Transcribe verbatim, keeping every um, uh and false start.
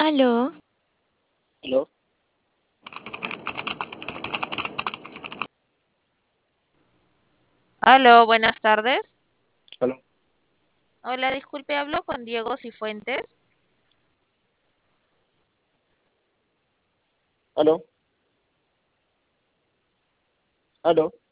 Aló, ¿Aló? Aló, buenas tardes. ¿Aló? Hola, disculpe, hablo con Diego Cifuentes. ¿Aló? ¿Aló?